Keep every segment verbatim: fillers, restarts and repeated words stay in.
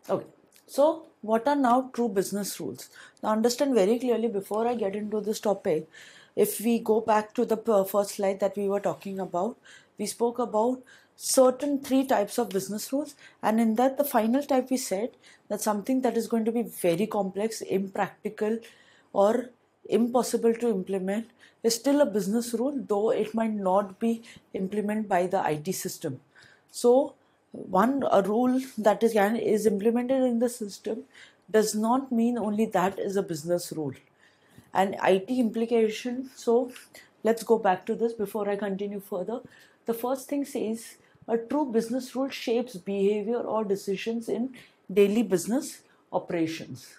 Okay, so what are now true business rules? Now, understand very clearly before I get into this topic. If we go back to the first slide that we were talking about, we spoke about certain three types of business rules, and in that, the final type we said that something that is going to be very complex, impractical, or impossible to implement is still a business rule, though it might not be implemented by the I T system. So, one a rule that is is implemented in the system does not mean only that is a business rule. And I T implication. So, let's go back to this before I continue further. The first thing says a true business rule shapes behavior or decisions in daily business operations.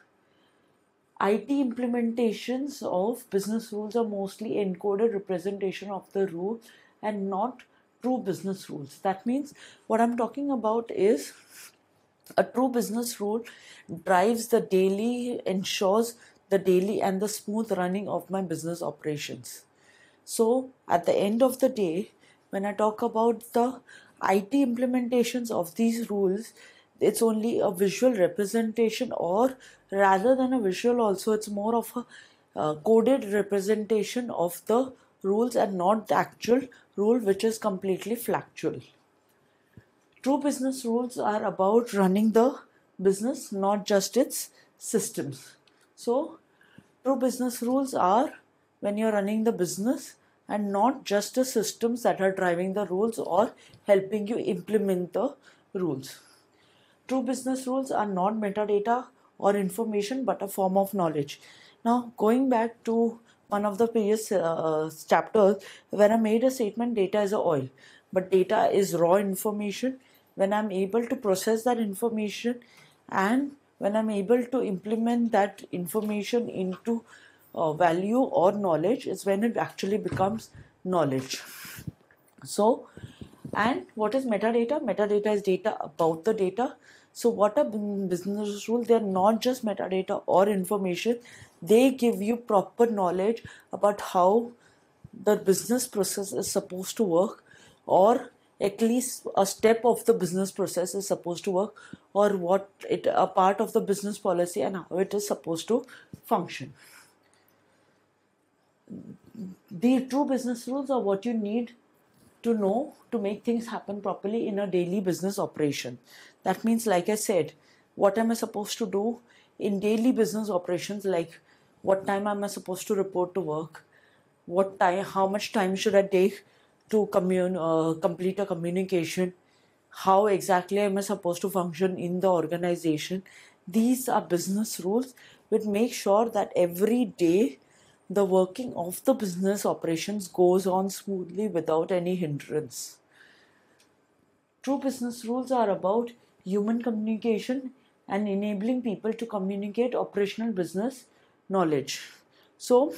I T implementations of business rules are mostly encoded representation of the rule and not true business rules. That means what I'm talking about is a true business rule drives the daily, ensures the daily and the smooth running of my business operations. So at the end of the day, when I talk about the I T implementations of these rules, it's only a visual representation, or rather than a visual also, it's more of a uh, coded representation of the rules and not the actual rule, which is completely factual. True business rules are about running the business, not just its systems. So true business rules are when you're running the business and not just the systems that are driving the rules or helping you implement the rules. True business rules are not metadata or information but a form of knowledge. Now, going back to one of the previous uh, chapters where I made a statement data is a oil, but data is raw information. When I'm able to process that information and when I'm able to implement that information into uh, value or knowledge, is when it actually becomes knowledge. So, and what is metadata? Metadata is data about the data. So, what are business rules? They are not just metadata or information, they give you proper knowledge about how the business process is supposed to work, or at least a step of the business process is supposed to work, or what it a part of the business policy and how it is supposed to function. The true business rules are what you need to know to make things happen properly in a daily business operation. That means, like I said, what am I supposed to do in daily business operations, like what time am I supposed to report to work, what time, how much time should I take to commune, uh, complete a communication, how exactly am I supposed to function in the organization. These are business rules which make sure that every day the working of the business operations goes on smoothly without any hindrance. True business rules are about human communication and enabling people to communicate operational business knowledge. So,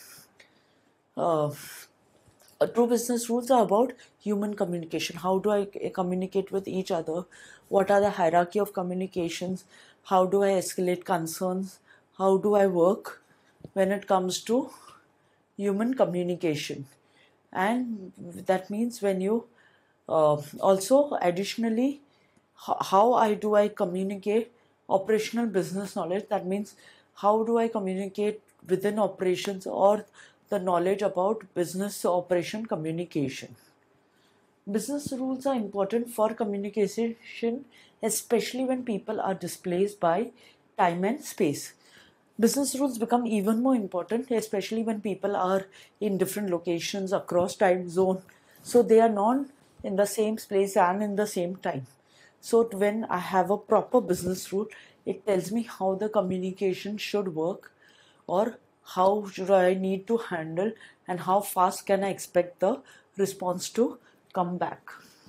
uh, uh, true business rules are about human communication. How do I communicate with each other? What are the hierarchy of communications? How do I escalate concerns? How do I work when it comes to human communication? And that means when you uh, also additionally how, how I do I communicate operational business knowledge. That means how do I communicate within operations or the knowledge about business operation communication. Business rules are important for communication, especially when people are displaced by time and space. Business rules become even more important, especially when people are in different locations across time zone. So they are not in the same place and in the same time. So when I have a proper business rule, it tells me how the communication should work, or how should I need to handle, and how fast can I expect the response to come back.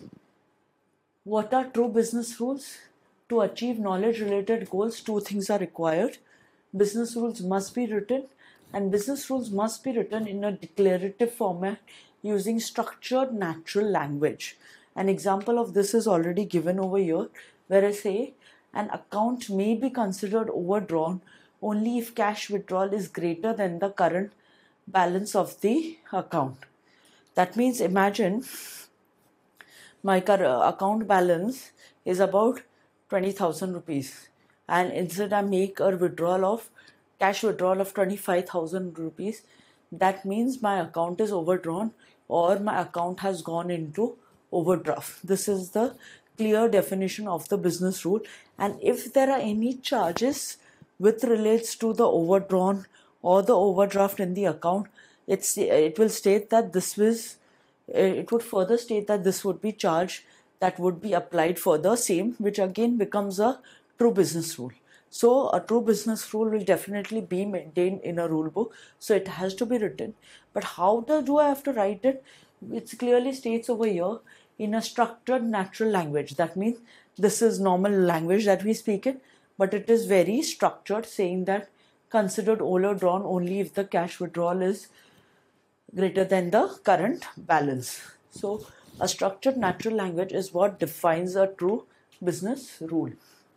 What are true business rules? To achieve knowledge related goals, two things are required. Business rules must be written, and business rules must be written in a declarative format using structured natural language. An example of this is already given over here, where I say an account may be considered overdrawn only if cash withdrawal is greater than the current balance of the account. That means, imagine my account balance is about twenty thousand rupees. and instead I make a withdrawal of cash withdrawal of twenty-five thousand rupees, that means my account is overdrawn or my account has gone into overdraft. This is the clear definition of the business rule. And if there are any charges with relates to the overdrawn or the overdraft in the account, it's it will state that this was it would further state that this would be charged that would be applied for the same, which again becomes a true business rule. So a true business rule will definitely be maintained in a rule book, so it has to be written. But how do I have to write it? It clearly states over here in a structured natural language. That means this is normal language that we speak in, but it is very structured, saying that considered overdrawn only if the cash withdrawal is greater than the current balance. So a structured natural language is what defines a true business rule.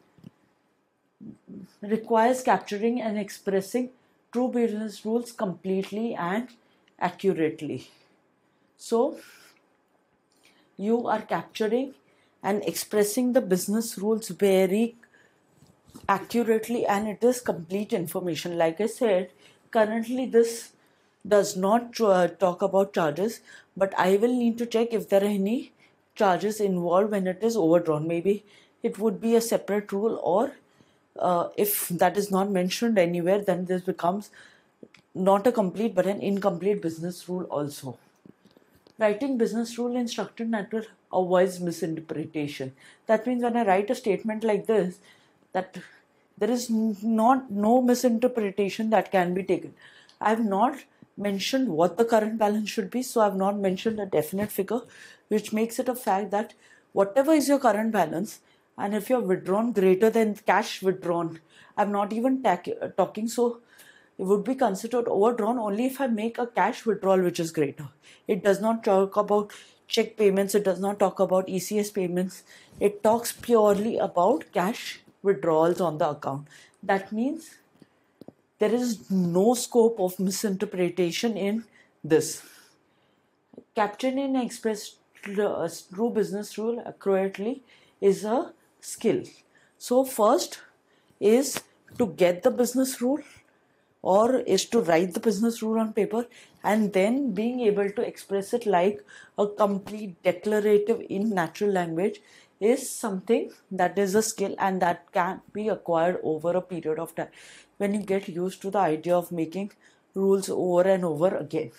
Requires capturing and expressing true business rules completely and accurately. So you are capturing and expressing the business rules very accurately, and it is complete information. Like I said, currently this does not uh, talk about charges, but I will need to check if there are any charges involved when it is overdrawn. Maybe it would be a separate rule, or uh, if that is not mentioned anywhere, then this becomes not a complete but an incomplete business rule also. Writing business rule in structured natural avoids misinterpretation. That means when I write a statement like this, that there is not no misinterpretation that can be taken. I have not mentioned what the current balance should be, so I have not mentioned a definite figure, which makes it a fact that whatever is your current balance, and if you have withdrawn greater than cash withdrawn, I am not even talking, so it would be considered overdrawn only if I make a cash withdrawal which is greater. It does not talk about check payments, it does not talk about E C S payments, it talks purely about cash withdrawals on the account. That means there is no scope of misinterpretation in this. Capturing and express true business rule accurately is a skill. So first is to get the business rule, or is to write the business rule on paper, and then being able to express it like a complete declarative in natural language is something that is a skill, and that can be acquired over a period of time when you get used to the idea of making rules over and over again.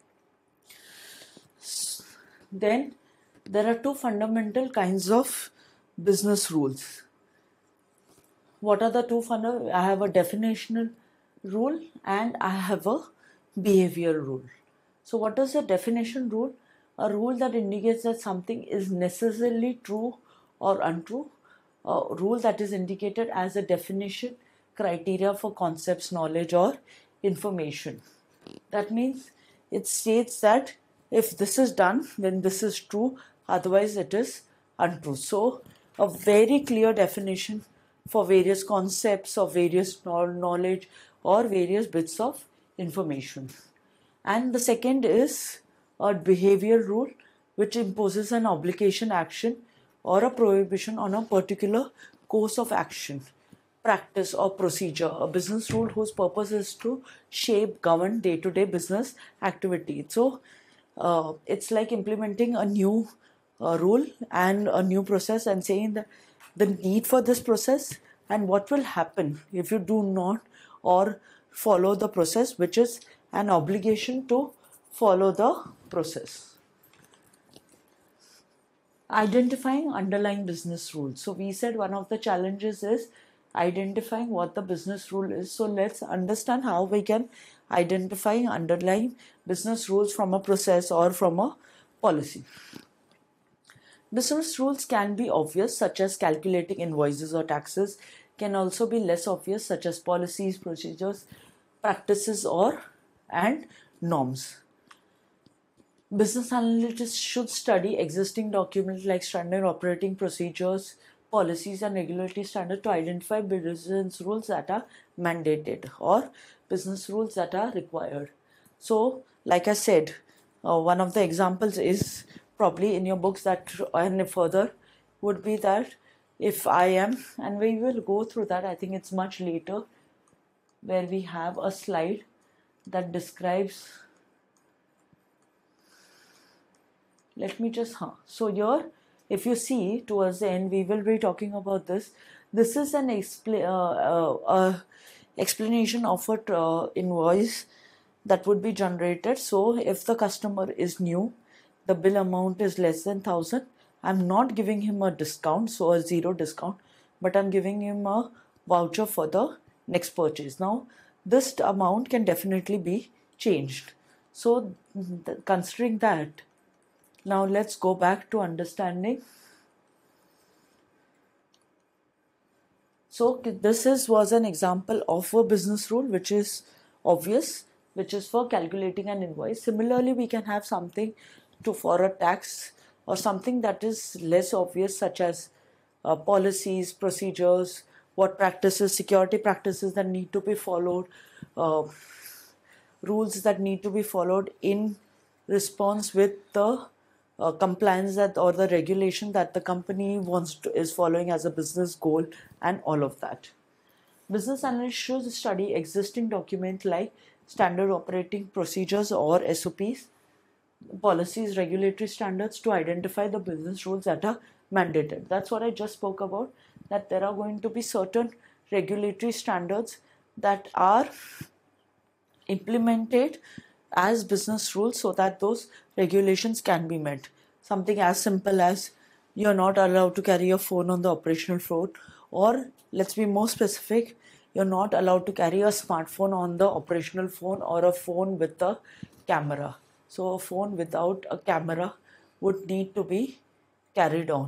Then there are two fundamental kinds of business rules. What are the two fundamental? I have a definitional rule and I have a behavior rule. So what is a definition rule? A rule that indicates that something is necessarily true or untrue. A rule that is indicated as a definition criteria for concepts, knowledge, or information. That means it states that if this is done, then this is true, otherwise it is untrue. So a very clear definition for various concepts or various knowledge or various bits of information. And the second is a behavior rule, which imposes an obligation, action, or a prohibition on a particular course of action, practice, or procedure. A business rule whose purpose is to shape, govern day-to-day business activity. So uh, it's like implementing a new uh, rule and a new process, and saying that the need for this process and what will happen if you do not or follow the process, which is an obligation to follow the process. Identifying underlying business rules. So we said one of the challenges is identifying what the business rule is. So let's understand how we can identify underlying business rules from a process or from a policy. Business rules can be obvious, such as calculating invoices or taxes, can also be less obvious, such as policies, procedures, practices, or and norms. Business analysts should study existing documents like standard operating procedures, policies, and regulatory standards to identify business rules that are mandated or business rules that are required. So, like I said, uh, one of the examples is probably in your books that, and further would be that if I am, and we will go through that, I think it's much later, where we have a slide that describes, let me just, huh. So here, if you see towards the end, we will be talking about this. This is an expl uh, uh, uh, explanation of a uh, invoice that would be generated. So if the customer is new, the bill amount is less than one thousand, I'm not giving him a discount, so a zero discount, but I'm giving him a voucher for the next purchase. Now, this amount can definitely be changed. So, considering that, now let's go back to understanding. So this is was an example of a business rule which is obvious, which is for calculating an invoice. Similarly, we can have something to for a tax or something that is less obvious, such as uh, policies, procedures, what practices, security practices that need to be followed, uh, rules that need to be followed in response with the uh, compliance that or the regulation that the company wants to, is following as a business goal, and all of that. Business analysts should study existing documents like standard operating procedures or S O Ps, policies, regulatory standards to identify the business rules that are mandated. That's what I just spoke about, that there are going to be certain regulatory standards that are implemented as business rules so that those regulations can be met. Something as simple as you're not allowed to carry your phone on the operational floor, or let's be more specific, you're not allowed to carry a smartphone on the operational phone or a phone with a camera. So a phone without a camera would need to be carried on.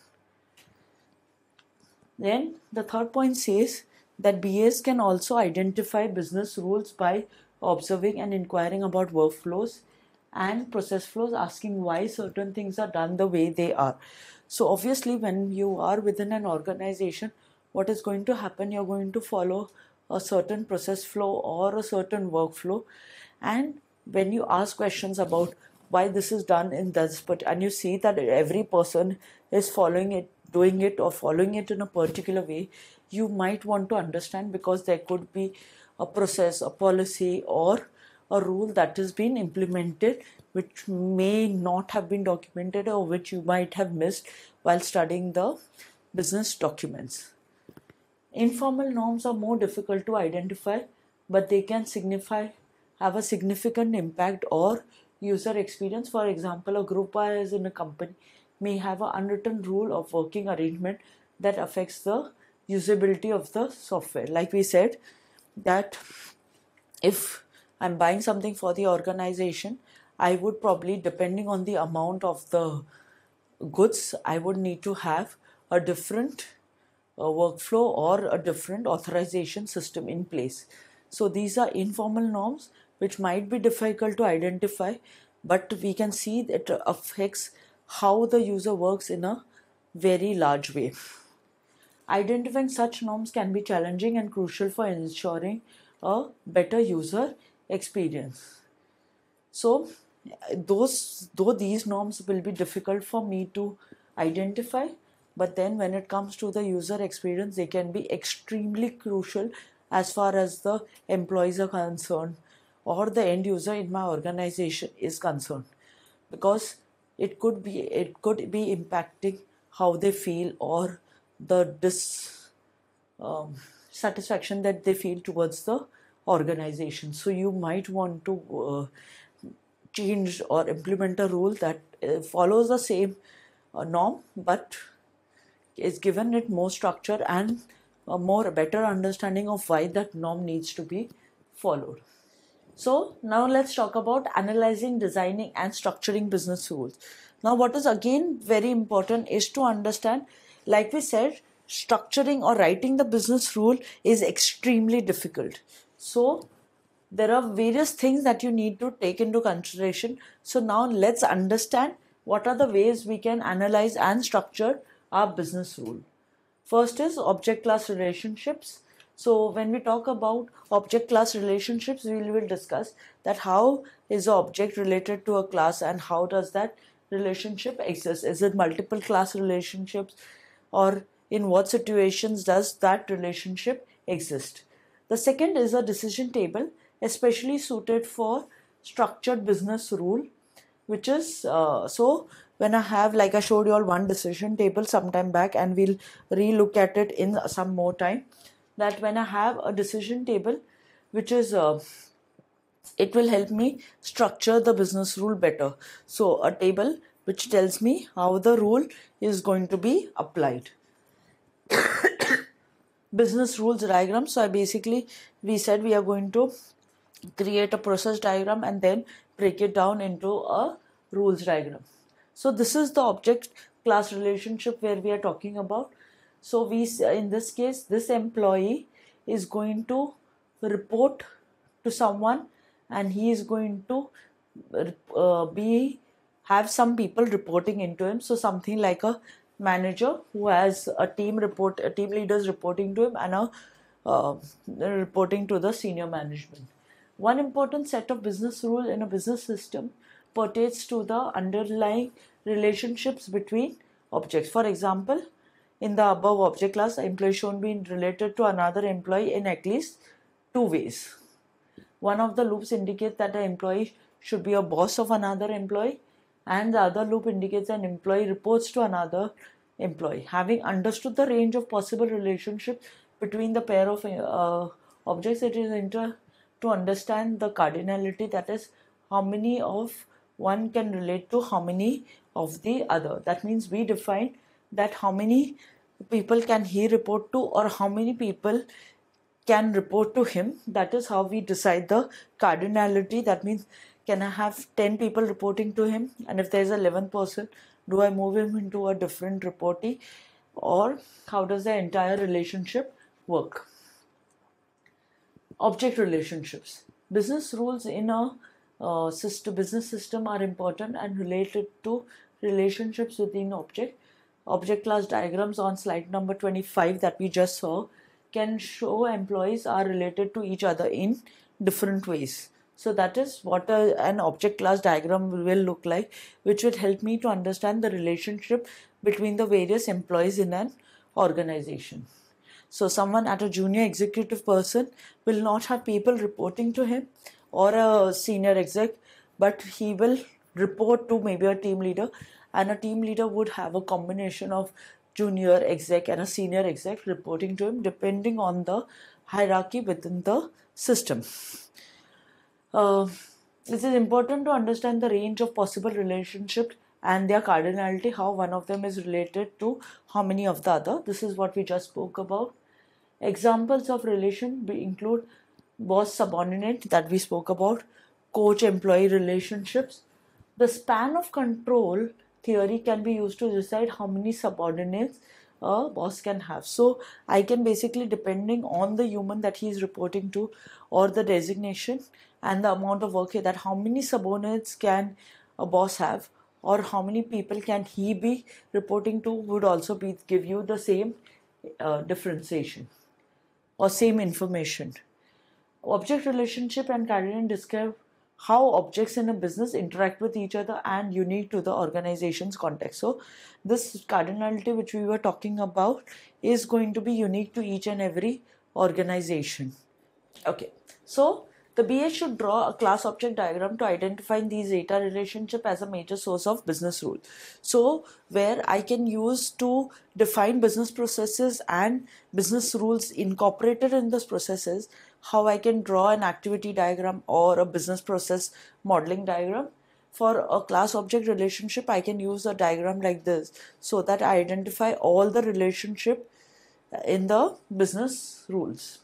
Then the third point says that B As can also identify business rules by observing and inquiring about workflows and process flows, asking why certain things are done the way they are. So obviously, when you are within an organization, what is going to happen, you're going to follow a certain process flow or a certain workflow, and when you ask questions about why this is done in this, but and you see that every person is following it, doing it or following it in a particular way, you might want to understand, because there could be a process, a policy, or a rule that has been implemented which may not have been documented or which you might have missed while studying the business documents. Informal norms are more difficult to identify, but they can signify have a significant impact or user experience. For example, a group buyers in a company may have an unwritten rule of working arrangement that affects the usability of the software. Like we said, that if I'm buying something for the organization, I would probably, depending on the amount of the goods, I would need to have a different uh, workflow or a different authorization system in place. So these are informal norms which might be difficult to identify, but we can see that it affects how the user works in a very large way. Identifying such norms can be challenging and crucial for ensuring a better user experience. So those though these norms will be difficult for me to identify, but then when it comes to the user experience, they can be extremely crucial as far as the employees are concerned or the end user in my organization is concerned, because it could be it could be impacting how they feel or the dis um, satisfaction that they feel towards the organization. So you might want to uh, change or implement a rule that uh, follows the same uh, norm but is given it more structure and a more better understanding of why that norm needs to be followed. So now let's talk about analyzing, designing and structuring business rules. Now what is again very important is to understand, like we said, structuring or writing the business rule is extremely difficult. So there are various things that you need to take into consideration. So now let's understand what are the ways we can analyze and structure our business rule. First is object class relationships. So when we talk about object class relationships, we will discuss that how is the object related to a class and how does that relationship exist. Is it multiple class relationships, or in what situations does that relationship exist. The second is a decision table, especially suited for structured business rule, which is uh, so when I have, like I showed you all one decision table sometime back, and we'll re-look at it in some more time, that when I have a decision table, which is uh, it will help me structure the business rule better. So a table which tells me how the rule is going to be applied. Business rules diagram. So I basically, we said we are going to create a process diagram and then break it down into a rules diagram. So this is the object class relationship where we are talking about. So we, in this case, this employee is going to report to someone, and he is going to uh, be have some people reporting into him. So something like a manager who has a team report, a team leaders reporting to him, and a uh, reporting to the senior management. One important set of business rules in a business system pertains to the underlying relationships between objects. For example, in the above object class, an employee should be related to another employee in at least two ways. One of the loops indicates that the employee should be a boss of another employee, and the other loop indicates an employee reports to another employee. Having understood the range of possible relationships between the pair of uh, objects, it is inter to understand the cardinality, that is, how many of one can relate to how many of the other. That means we define that how many people can he report to, or how many people can report to him. That is how we decide the cardinality. That means, can I have ten people reporting to him, and if there is eleven person, do I move him into a different reportee, or how does the entire relationship work? Object relationships. Business rules in a uh, system, business system are important and related to relationships within object. Object class diagrams on slide number twenty-five that we just saw can show employees are related to each other in different ways. So that is what a, an object class diagram will look like, which will help me to understand the relationship between the various employees in an organization. So someone at a junior executive person will not have people reporting to him or a senior exec, but he will report to maybe a team leader, and a team leader would have a combination of junior exec and a senior exec reporting to him depending on the hierarchy within the system. Uh, it is important to understand the range of possible relationships and their cardinality, how one of them is related to how many of the other. This is what we just spoke about. Examples of relation include boss-subordinate that we spoke about, coach-employee relationships. The span of control theory can be used to decide how many subordinates a boss can have. So I can basically, depending on the human that he is reporting to or the designation and the amount of work, that how many subordinates can a boss have, or how many people can he be reporting to, would also be give you the same uh, differentiation or same information. Object relationship and cardinality describe how objects in a business interact with each other and unique to the organization's context. So this cardinality which we were talking about is going to be unique to each and every organization. Okay, so the B A should draw a class object diagram to identify these data relationship as a major source of business rule. So where I can use to define business processes and business rules incorporated in those processes, how I can draw an activity diagram or a business process modeling diagram. For a class object relationship, I can use a diagram like this so that I identify all the relationship in the business rules.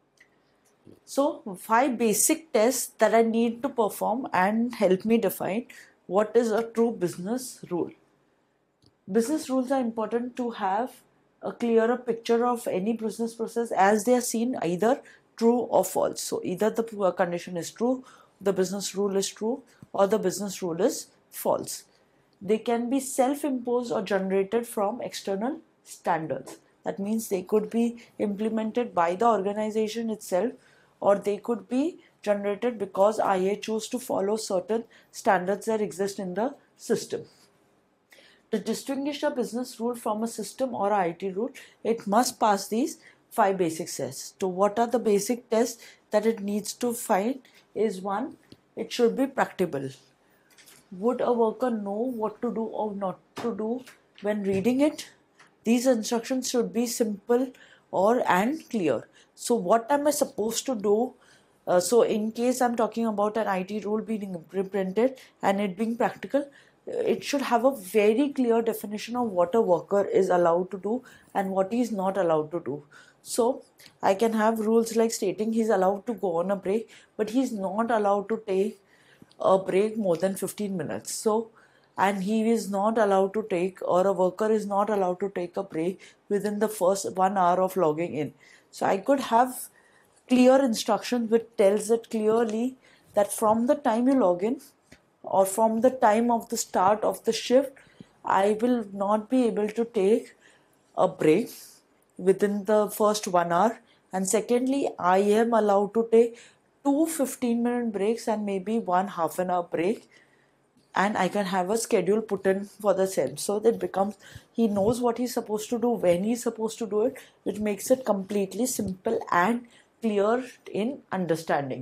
So five basic tests that I need to perform and help me define what is a true business rule. Business rules are important to have a clearer picture of any business process as they are seen either true or false. So either the condition is true, the business rule is true, or the business rule is false. They can be self-imposed or generated from external standards. That means they could be implemented by the organization itself, or they could be generated because I A choose to follow certain standards that exist in the system. To distinguish a business rule from a system or a I T rule, it must pass these five basic tests. So what are the basic tests that it needs to find is one, it should be practicable. Would a worker know what to do or not to do when reading it? These instructions should be simple or and clear. So what am I supposed to do? Uh, so in case I'm talking about an I T rule being implemented and it being practical, it should have a very clear definition of what a worker is allowed to do and what he is not allowed to do. So I can have rules like stating he's allowed to go on a break, but he's not allowed to take a break more than fifteen minutes. So, and he is not allowed to take, or a worker is not allowed to take a break within the first one hour of logging in. So I could have clear instructions which tells it clearly that from the time you log in or from the time of the start of the shift, I will not be able to take a break within the first one hour. And secondly, I am allowed to take two fifteen minute breaks and maybe one half an hour break, and I can have a schedule put in for the same. So that becomes, he knows what he's supposed to do, when he's supposed to do it, which makes it completely simple and clear in understanding.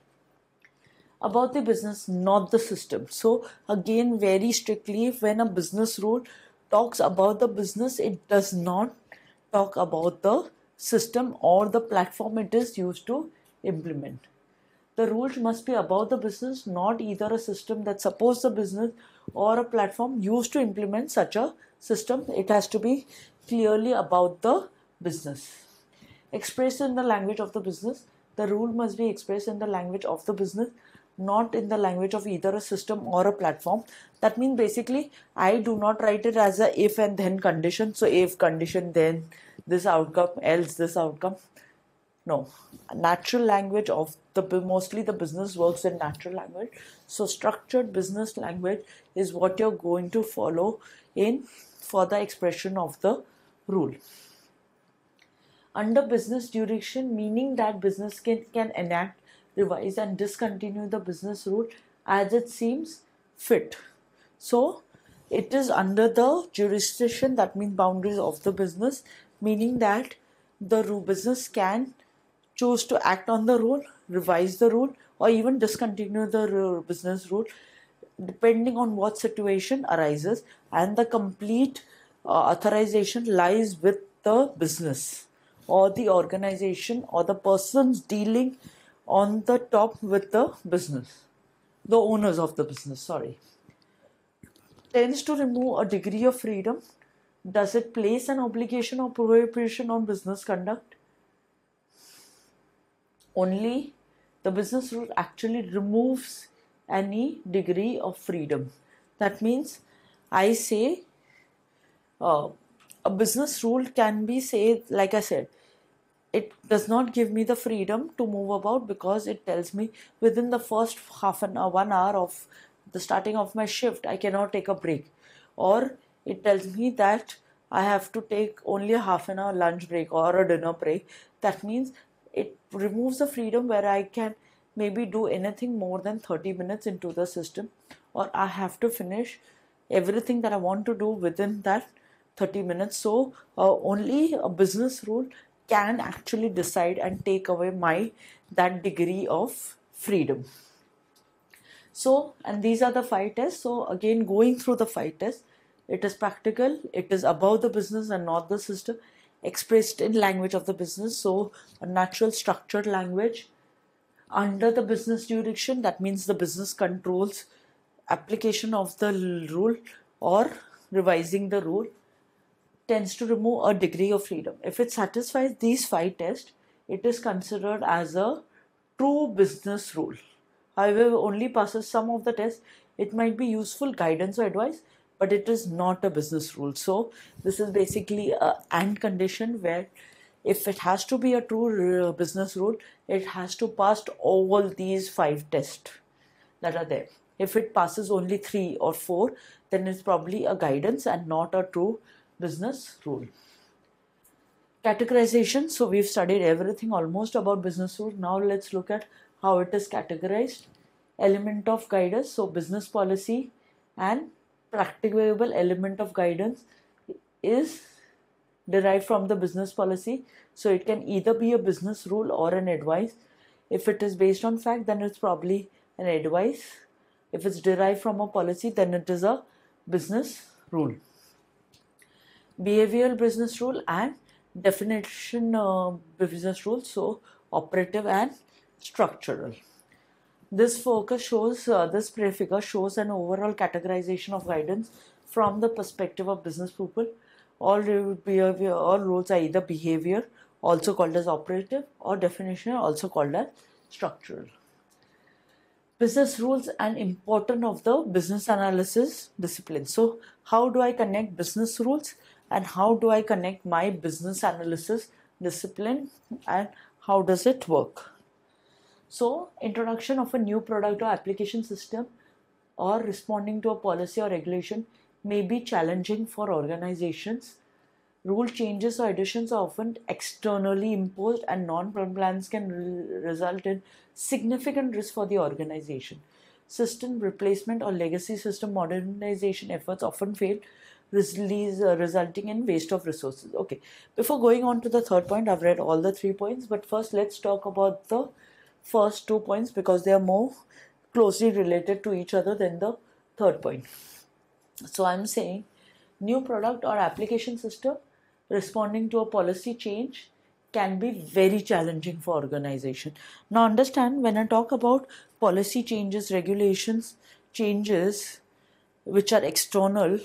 About the business, not the system. So again, very strictly, when a business rule talks about the business, it does not talk about the system or the platform it is used to implement. The rules must be about the business, not either a system that supports the business or a platform used to implement such a system. It has to be clearly about the business. Expressed in the language of the business. The rule must be expressed in the language of the business, not in the language of either a system or a platform. That means basically I do not write it as a if and then condition. So if condition, then this outcome, else this outcome. No, natural language of the, mostly the business works in natural language. So structured business language is what you're going to follow in for the expression of the rule. Under business jurisdiction, meaning that business can, can enact, revise and discontinue the business rule as it seems fit. So it is under the jurisdiction, that means boundaries of the business, meaning that the business can choose to act on the rule, revise the rule, or even discontinue the business rule, depending on what situation arises, and the complete uh, authorization lies with the business or the organization or the persons dealing on the top with the business, the owners of the business, sorry. Tends to remove a degree of freedom. Does it place an obligation or prohibition on business conduct? Only the business rule actually removes any degree of freedom. That means I say uh, a business rule can be, say, like I said, it does not give me the freedom to move about because it tells me within the first half an hour, one hour of the starting of my shift, I cannot take a break. Or it tells me that I have to take only a half an hour lunch break or a dinner break. That means it removes the freedom where I can maybe do anything more than thirty minutes into the system, or I have to finish everything that I want to do within that thirty minutes. So uh, only a business rule can actually decide and take away my that degree of freedom. So, and these are the five tests. So again, going through the five tests, it is practical, it is about the business and not the system, expressed in language of the business, so a natural structured language. Under the business jurisdiction, that means the business controls application of the rule or revising the rule. Tends to remove a degree of freedom. If it satisfies these five tests, it is considered as a true business rule. However, only passes some of the tests. It might be useful guidance or advice, but it is not a business rule. So this is basically a and condition where if it has to be a true business rule, it has to pass all these five tests that are there. If it passes only three or four, then it's probably a guidance and not a true business rule. Categorization. So we've studied everything almost about business rule. Now let's look at how it is categorized. Element of guidance. So business policy and practicable element of guidance is derived from the business policy. So it can either be a business rule or an advice. If it is based on fact, then it's probably an advice. If it's derived from a policy, then it is a business rule. Behavioral business rule and definition uh, business rule, so operative and structural. This focus shows, uh, this prefigure shows an overall categorization of guidance from the perspective of business people. All behavior, all rules are either behavior, also called as operative, or definition, also called as structural. Business rules and importance of the business analysis discipline. So how do I connect business rules and how do I connect my business analysis discipline, and how does it work? So introduction of a new product or application system or responding to a policy or regulation may be challenging for organizations. Rule changes or additions are often externally imposed and non-compliance can re- result in significant risk for the organization. System replacement or legacy system modernization efforts often fail, Release, uh, resulting in waste of resources. Okay, before going on to the third point, I've read all the three points, but first let's talk about the first two points because they are more closely related to each other than the third point. So I'm saying new product or application system responding to a policy change can be very challenging for organization. Now understand, when I talk about policy changes, regulations, changes which are external,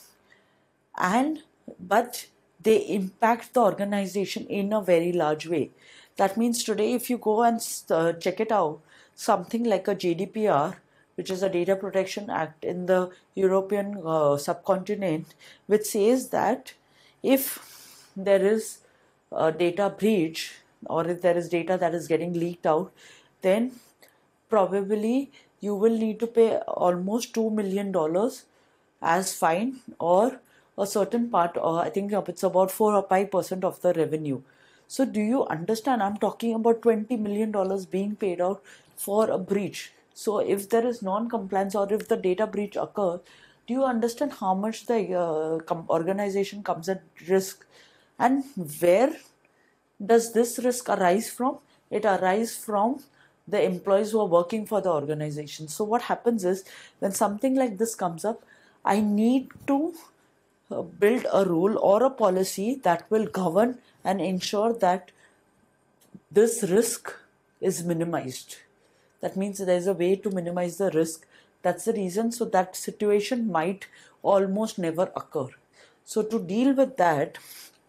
and but they impact the organization in a very large way. That means today if you go and uh, check it out, something like a G D P R, which is a Data Protection Act in the European uh, subcontinent, which says that if there is a data breach or if there is data that is getting leaked out, then probably you will need to pay almost two million dollars as fine, or a certain part, or I think it's about four or five percent of the revenue. So do you understand? I'm talking about twenty million dollars being paid out for a breach. So if there is non-compliance or if the data breach occurs, do you understand how much the uh, com- organization comes at risk? And where does this risk arise from? It arises from the employees who are working for the organization. So what happens is, when something like this comes up, I need to uh, build a rule or a policy that will govern and ensure that this risk is minimized. That means there is a way to minimize the risk. That's the reason. So that situation might almost never occur. So to deal with that,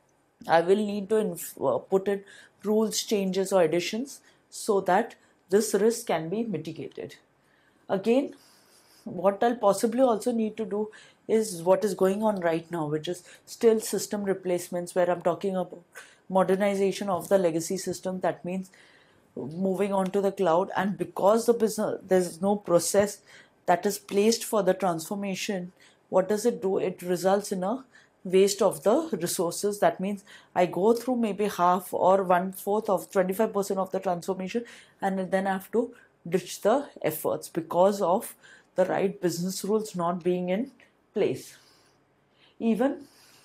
I will need to inf- uh, put in rules, changes or additions so that this risk can be mitigated. Again, what I'll possibly also need to do is what is going on right now, which is still system replacements, where I'm talking about modernization of the legacy system. That means moving on to the cloud, and because the business, there's no process that is placed for the transformation, what does it do? It results in a waste of the resources. That means I go through maybe half or one fourth of twenty-five percent of the transformation, and then I have to ditch the efforts because of the right business rules not being in place. Even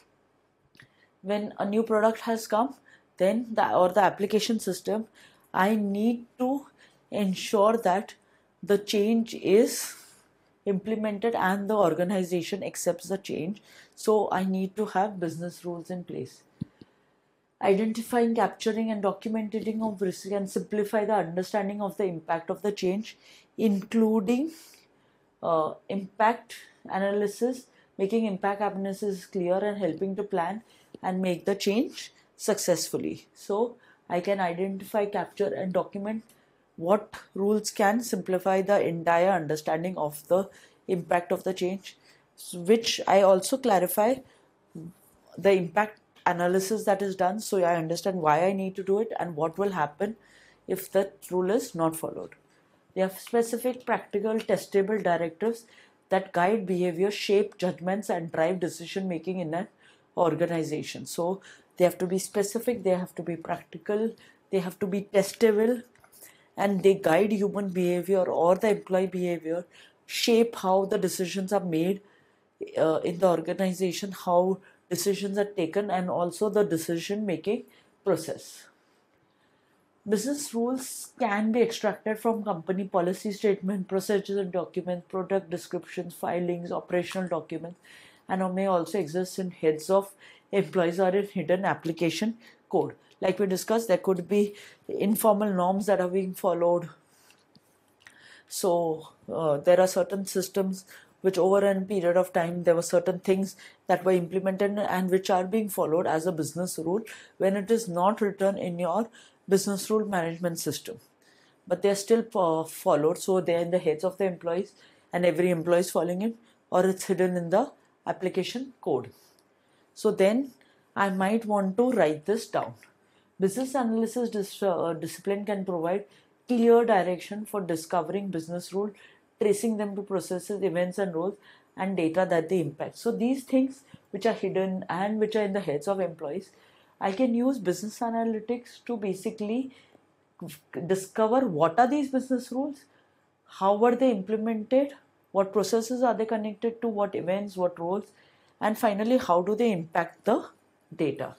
when a new product has come, then the or the application system, I need to ensure that the change is implemented and the organization accepts the change. So I need to have business rules in place. Identifying, capturing and documenting of risk and simplify the understanding of the impact of the change, including uh, impact analysis, making impact analysis clear and helping to plan and make the change successfully. So I can identify, capture and document what rules can simplify the entire understanding of the impact of the change, which I also clarify the impact analysis that is done, so I understand why I need to do it and what will happen if that rule is not followed. They have specific, practical, testable directives that guide behavior, shape judgments and drive decision making in an organization. So they have to be specific, they have to be practical, they have to be testable, and they guide human behavior or the employee behavior, shape how the decisions are made uh, in the organization, how decisions are taken, and also the decision making process. Business rules can be extracted from company policy statement, procedures and documents, product descriptions, filings, operational documents, and may also exist in heads of employees or in hidden application code. Like we discussed, there could be informal norms that are being followed. So uh, there are certain systems which over a period of time there were certain things that were implemented and which are being followed as a business rule when it is not written in your business rule management system, but they are still uh, followed. So they are in the heads of the employees and every employee is following it, or it's hidden in the application code. So then I might want to write this down. Business analysis dis- uh, discipline can provide clear direction for discovering business rules, tracing them to processes, events and roles, and data that they impact. So these things which are hidden and which are in the heads of employees, I can use business analytics to basically discover what are these business rules, how were they implemented, what processes are they connected to, what events, what roles, and finally how do they impact the data.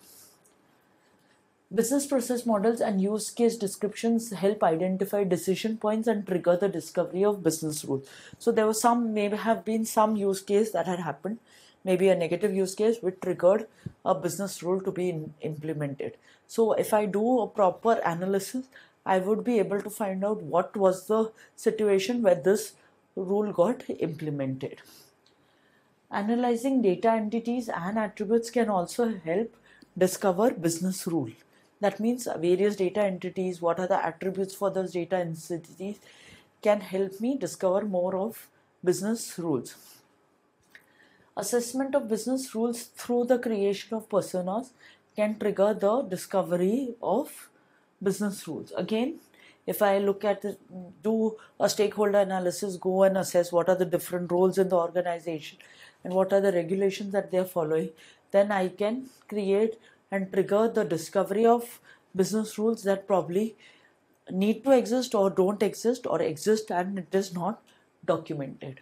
Business process models and use case descriptions help identify decision points and trigger the discovery of business rules. So there was some, maybe have been some use case that had happened, maybe a negative use case which triggered a business rule to be in, implemented. So if I do a proper analysis, I would be able to find out what was the situation where this rule got implemented. Analyzing data entities and attributes can also help discover business rule. That means various data entities, what are the attributes for those data entities, can help me discover more of business rules. Assessment of business rules through the creation of personas can trigger the discovery of business rules. Again, if I look at it, do a stakeholder analysis, go and assess what are the different roles in the organization and what are the regulations that they are following, then I can create and trigger the discovery of business rules that probably need to exist or don't exist, or exist and it is not documented.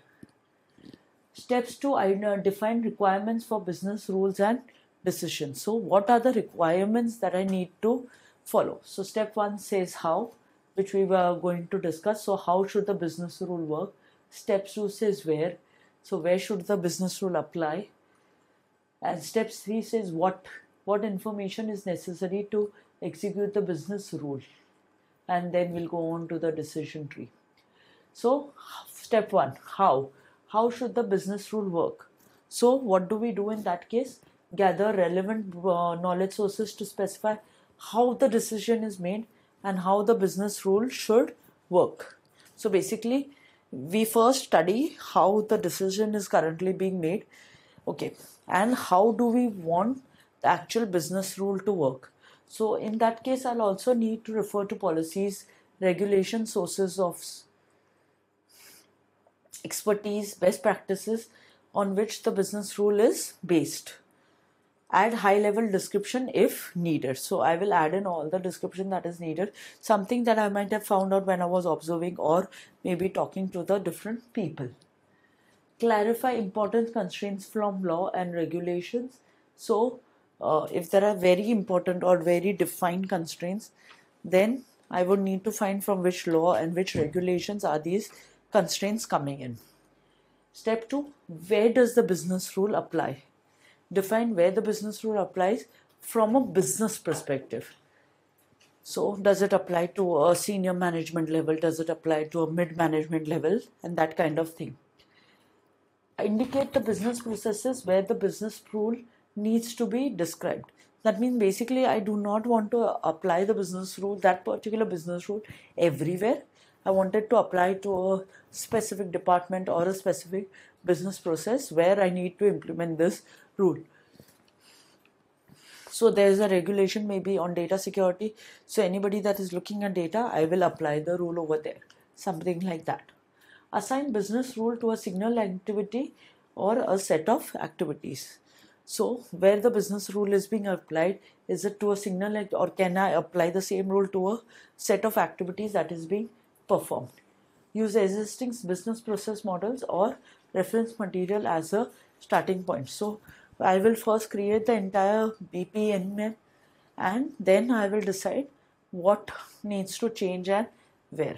Steps to define requirements for business rules and decisions. So what are the requirements that I need to follow? So step one says how, which we were going to discuss. So how should the business rule work? Step two says where. So where should the business rule apply? And step three says what what information is necessary to execute the business rule. And then we'll go on to the decision tree. So step one, how? How should the business rule work? So what do we do in that case? Gather relevant uh, knowledge sources to specify how the decision is made and how the business rule should work. So basically, we first study how the decision is currently being made. Okay, and how do we want the actual business rule to work? So in that case, I'll also need to refer to policies, regulations, sources of expertise, best practices on which the business rule is based. Add high level description if needed. So I will add in all the description that is needed, something that I might have found out when I was observing or maybe talking to the different people. Clarify important constraints from law and regulations. So uh, if there are very important or very defined constraints, then I would need to find from which law and which regulations are these constraints coming in. Step two, where does the business rule apply? Define where the business rule applies from a business perspective. So does it apply to a senior management level? Does it apply to a mid management level? And that kind of thing. Indicate the business processes where the business rule needs to be described. That means basically I do not want to apply the business rule, that particular business rule everywhere. I wanted to apply to a specific department or a specific business process where I need to implement this rule. So there is a regulation maybe on data security. So anybody that is looking at data, I will apply the rule over there. Something like that. Assign business rule to a signal activity or a set of activities. So where the business rule is being applied, is it to a signal or can I apply the same rule to a set of activities that is being performed? Use existing business process models or reference material as a starting point. So I will first create the entire B P N M and then I will decide what needs to change and where.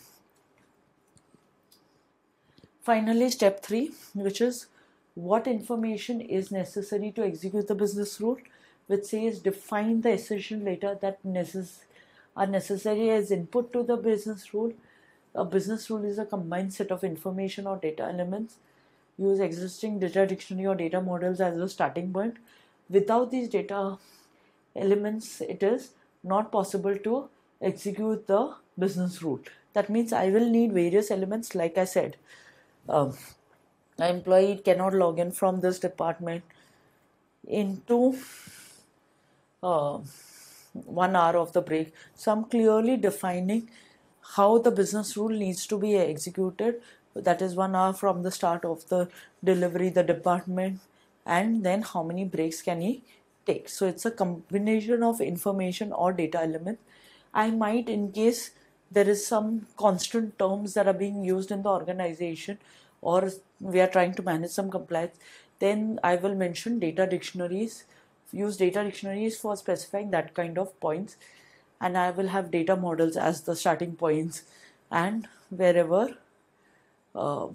Finally, step three, which is what information is necessary to execute the business rule, which says define the essential data that necess- are necessary as input to the business rule. A business rule is a combined set of information or data elements. Use existing data dictionary or data models as a starting point. Without these data elements, it is not possible to execute the business rule. That means I will need various elements, like I said. Um, an employee cannot log in from this department into uh, one hour of the break. So I'm clearly defining how the business rule needs to be executed. That is one hour from the start of the delivery, the department, and then how many breaks can he take. So it's a combination of information or data element. I might, in case there is some constant terms that are being used in the organization, or we are trying to manage some compliance, then I will mention data dictionaries, use data dictionaries for specifying that kind of points, and I will have data models as the starting points, and wherever uh,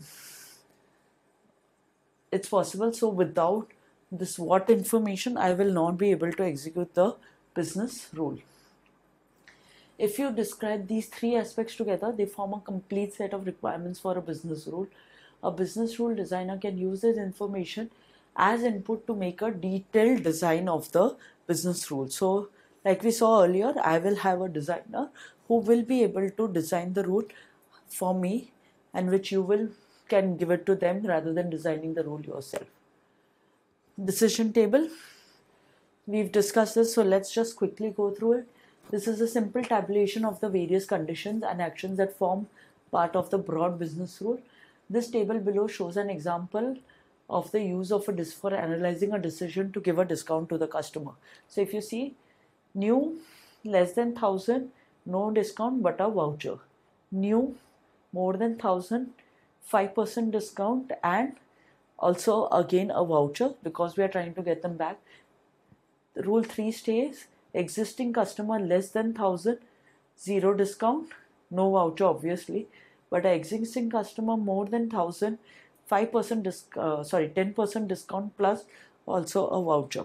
it's possible. So without this what information, I will not be able to execute the business rule. If you describe these three aspects together, they form a complete set of requirements for a business rule. A business rule designer can use this information as input to make a detailed design of the business rule. So, like we saw earlier, I will have a designer who will be able to design the rule for me, and which you will can give it to them rather than designing the rule yourself. Decision table. We've discussed this, so let's just quickly go through it. This is a simple tabulation of the various conditions and actions that form part of the broad business rule. This table below shows an example of the use of a dis for analyzing a decision to give a discount to the customer. So if you see, new less than one thousand, no discount but a voucher. New more than one thousand, five percent discount and also again a voucher because we are trying to get them back. Rule three stays, existing customer less than one thousand, zero discount, no voucher obviously, but an existing customer more than one thousand, five percent disc, uh, sorry, ten percent discount plus also a voucher.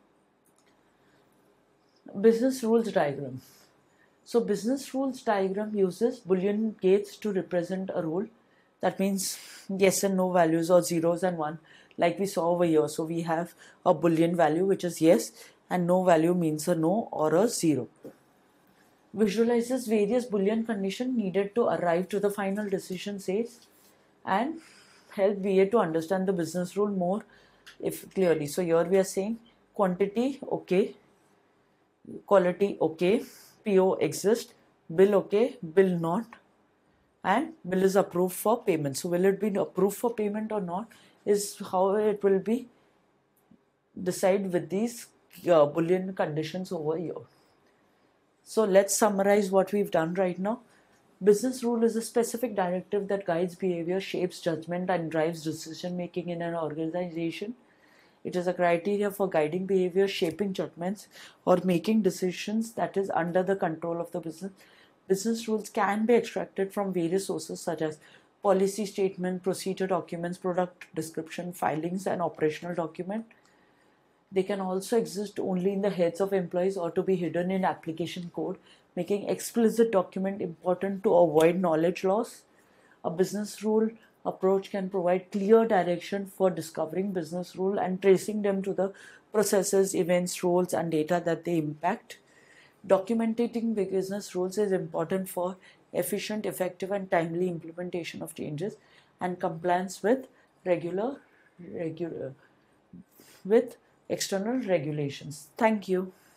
Business rules diagram. So business rules diagram uses Boolean gates to represent a rule. That means yes and no values or zeros and one, like we saw over here. So we have a Boolean value which is yes, and no value means a no or a zero. Visualizes various Boolean conditions needed to arrive to the final decision says, and help V A to understand the business rule more if clearly. So here we are saying quantity okay, quality okay, P O exist, bill okay, bill not, and bill is approved for payment. So will it be approved for payment or not is how it will be decide with these uh, Boolean conditions over here. So let's summarize what we've done right now. Business rule is a specific directive that guides behavior, shapes judgment, and drives decision making in an organization. It is a criteria for guiding behavior, shaping judgments, or making decisions that is under the control of the business. Business rules can be extracted from various sources such as policy statement, procedure documents, product description, filings, and operational document. They can also exist only in the heads of employees or to be hidden in application code, making explicit document important to avoid knowledge loss. A business rule approach can provide clear direction for discovering business rule and tracing them to the processes, events, roles, and data that they impact. Documenting business rules is important for efficient, effective, and timely implementation of changes and compliance with regular, regular with external regulations. Thank you.